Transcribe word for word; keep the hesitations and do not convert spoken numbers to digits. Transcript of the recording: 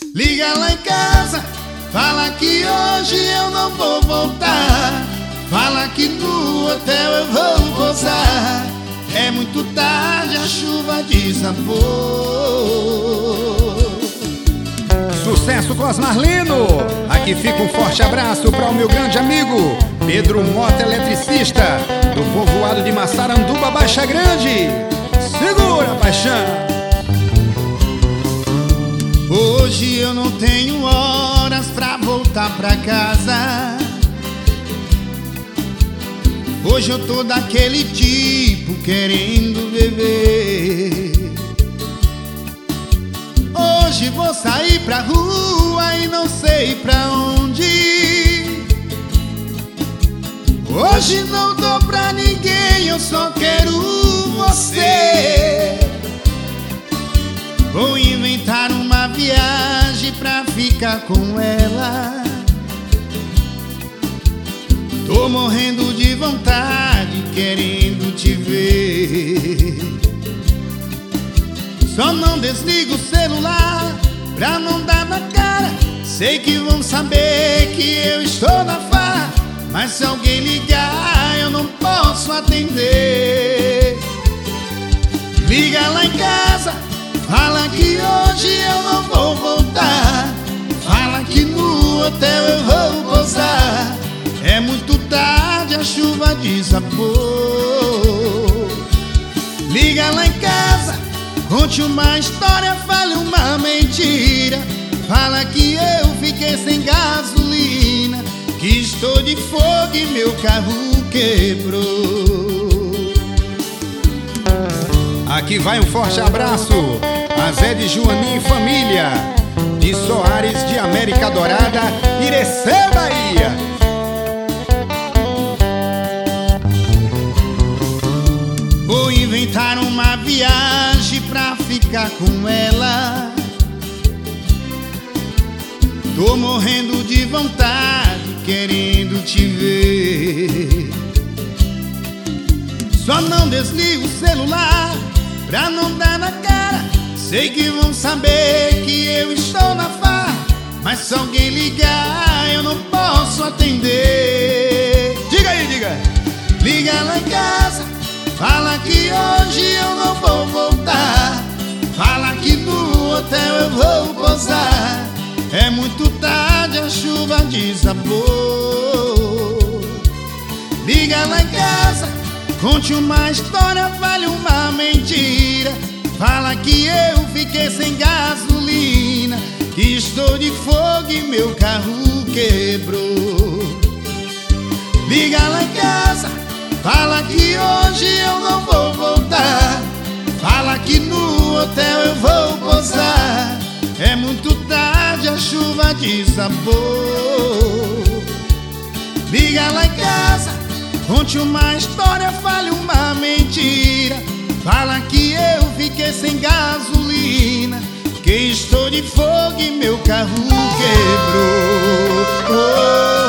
Liga lá em casa, fala que hoje eu não vou voltar. Fala que no hotel eu vou pousar. É muito tarde, a chuva desabou. Sucesso com as Marlino. Aqui fica um forte abraço para o meu grande amigo Pedro Mota, eletricista, do povoado de Massaranduba, Baixa Grande. Segura, paixão! Hoje eu não tenho horas pra voltar pra casa. Hoje eu tô daquele tipo querendo beber. Hoje vou sair pra rua e não sei pra onde. Hoje não dou pra ninguém, eu só quero você. Vou inventar uma viagem pra ficar com ela. Tô morrendo de vontade, querendo te ver. Só não desligo o celular pra não dar na cara. Sei que vão saber que eu estou na farra, mas se alguém ligar eu não posso atender. Liga lá em casa, fala que hoje eu não vou voltar. Fala que no hotel eu vou pousar. É muito tarde, a chuva desabou. Liga lá em casa, conte uma história, fale uma mentira. Fala que eu fiquei sem gasolina, que estou de fogo e meu carro quebrou. Aqui vai um forte abraço a Zé de Joanim e família, de Soares de América Dourada, Irecê, Bahia. Vou inventar uma viagem pra ficar com ela. Tô morrendo de vontade, querendo te ver. Só não desligo o celular pra não dar na cara. Sei que vão saber que eu estou na farra, mas se alguém ligar eu não posso atender. Diga aí, diga. Liga lá em casa, fala que hoje eu não vou voltar. Fala que no hotel eu vou pousar. É muito tarde, a chuva desabou. Liga lá em casa, conte uma história, fale uma mentira. Fala que eu fiquei sem gasolina, que estou de fogo e meu carro quebrou. Liga lá em casa, fala que hoje eu não vou voltar. Fala que no hotel eu vou pousar. É muito tarde, a chuva desabou. Liga lá em casa, conte uma história, fale uma mentira. Fala que eu fiquei sem gasolina, que estou de fogo e meu carro quebrou. Oh.